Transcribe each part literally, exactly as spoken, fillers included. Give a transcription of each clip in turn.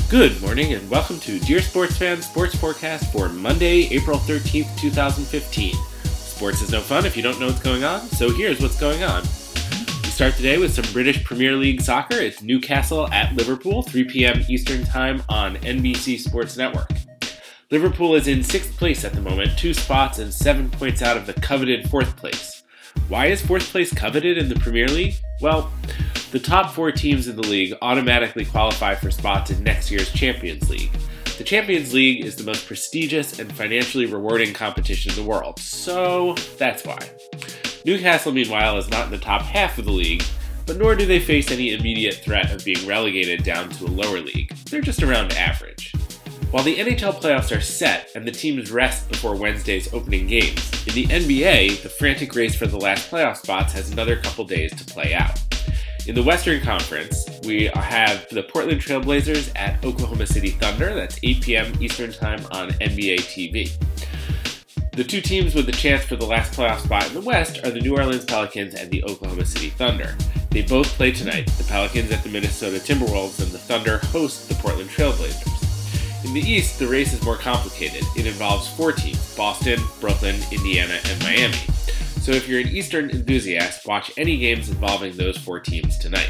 Good morning and welcome to Dear Sports Fan Sports Forecast for Monday, April thirteenth, twenty fifteen. Sports is no fun if you don't know what's going on, so here's what's going on. We start today with some British Premier League soccer. It's Newcastle at Liverpool, three p.m. Eastern Time on N B C Sports Network. Liverpool is in sixth place at the moment, two spots and seven points out of the coveted fourth place. Why is fourth place coveted in the Premier League? Well, the top four teams in the league automatically qualify for spots in next year's Champions League. The Champions League is the most prestigious and financially rewarding competition in the world, so that's why. Newcastle, meanwhile, is not in the top half of the league, but nor do they face any immediate threat of being relegated down to a lower league. They're just around average. While the N H L playoffs are set and the teams rest before Wednesday's opening games, in the N B A, the frantic race for the last playoff spots has another couple days to play out. In the Western Conference, we have the Portland Trail Blazers at Oklahoma City Thunder. That's eight p.m. Eastern Time on N B A T V. The two teams with the chance for the last playoff spot in the West are the New Orleans Pelicans and the Oklahoma City Thunder. They both play tonight, the Pelicans at the Minnesota Timberwolves and the Thunder host the Portland Trail Blazers. In the East, the race is more complicated. It involves four teams: Boston, Brooklyn, Indiana, and Miami. So if you're an Eastern enthusiast, watch any games involving those four teams tonight.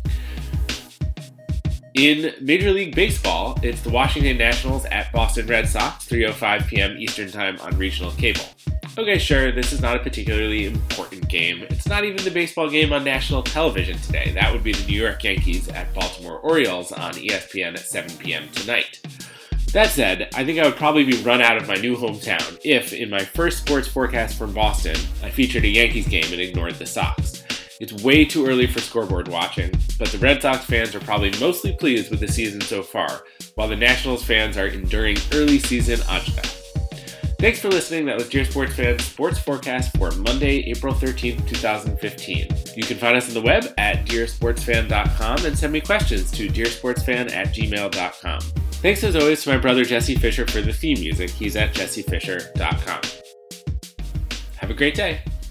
In Major League Baseball, it's the Washington Nationals at Boston Red Sox, three oh five p.m. Eastern Time on regional cable. Okay, sure, this is not a particularly important game. It's not even the baseball game on national television today. That would be the New York Yankees at Baltimore Orioles on E S P N at seven p.m. tonight. That said, I think I would probably be run out of my new hometown if, in my first sports forecast from Boston, I featured a Yankees game and ignored the Sox. It's way too early for scoreboard watching, but the Red Sox fans are probably mostly pleased with the season so far, while the Nationals fans are enduring early season agita. Thanks for listening. That was Dear Sports Fan Sports Forecast for Monday, April thirteenth, twenty fifteen. You can find us on the web at dear sports fan dot com and send me questions to dear sports fan at gmail dot com. Thanks as always to my brother Jesse Fisher for the theme music. He's at jesse fisher dot com. Have a great day.